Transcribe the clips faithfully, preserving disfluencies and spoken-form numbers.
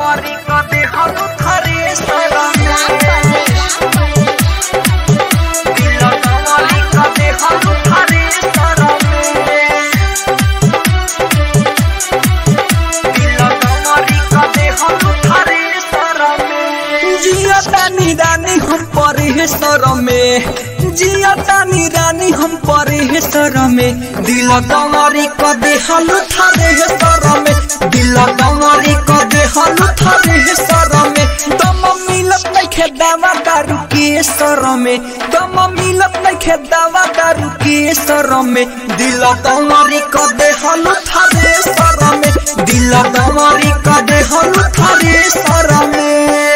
दमरी कदे हलु थरे सर दिल दमरी कदे हलु थरे सर दिल दमरी कदे हलु थरे सर जिया तानी रानी हम परे है सर में जिया तानी रानी हम परे है सर में दिल दमरी कदे हलु थरे है सर में दिल दमरी कदे हलु थरे है सर में दम मिलत नइखे दवा दारू के सर में दम मिलत नइखे दवा दारू के सर में दिल दमरी कदे हलु थरे सर में दिल दमरी कदे हलु थरे सर में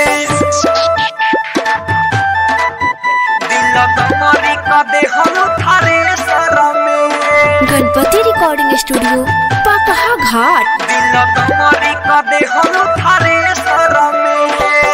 गणपति रिकॉर्डिंग स्टूडियो पकहा घाट दिल दमरी कदे हलु थरे सर में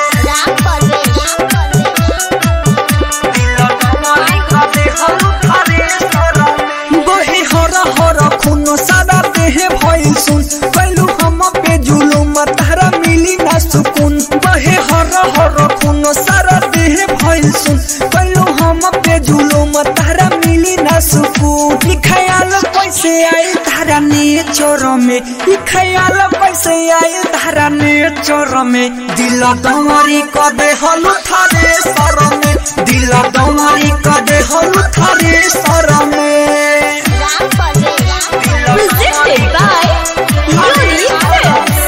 दिल दमरी कदे हलु थरे सर में बहे हरा हरा खून सादा देह भइल सुन कैलू हम पे जुलुम तारा मिली ना सुकून बहे हरा हरा खून सारा देह भइल सुन कैलू हम पे जुलुम तारा मिली ना सुकून ख्याल कैसे आई तारा नेचर में ख्याल कैसे आई तारा नेचर में दिल दमरी कदे हलु थरे सर में दिल दमरी कदे हलु थरे सर में presented by Unique Films.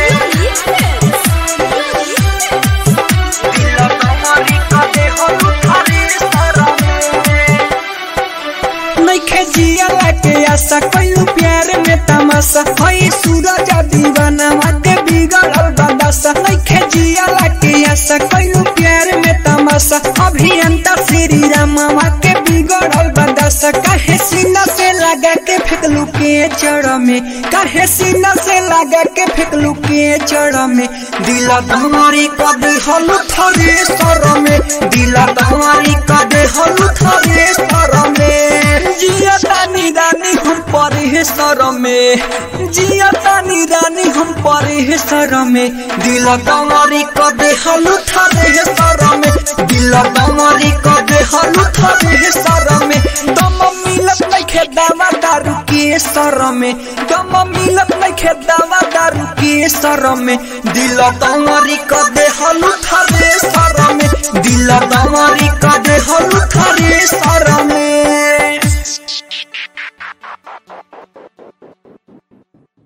दिल दमरी कदे हलु थरे सर में नइखे जिया लाके आशा कइलू प्यार में तमाशा हई सूरज दीवाना के बिगड़ल बदासा नइखे जिया लाके आशा कइलू प्यार में तमाशा अभियंता श्री राम के बिगड़ल बदासा काहे सीना से लगा के फेंकलू के चढ़ में काहे सीना से लगा के फेंकलू के चढ़ में दिल दमरी कदे हलु थरे सर में दिल दमरी कदे हलु थरे सर में जिया तानी रानी हम परे है सर में जिया तानी रानी हम परे है सर में दिल दमरी कदे हलु थरे है सर में दिल दमरी कदे हलु थरे है सर में दम मिलत नइखे दवा दारू के सर में दम मिलत नइखे दवा दारू के सर में दिल दमरी कदे हलु थरे सर में दिल दमरी कदे हलु थरे सर में।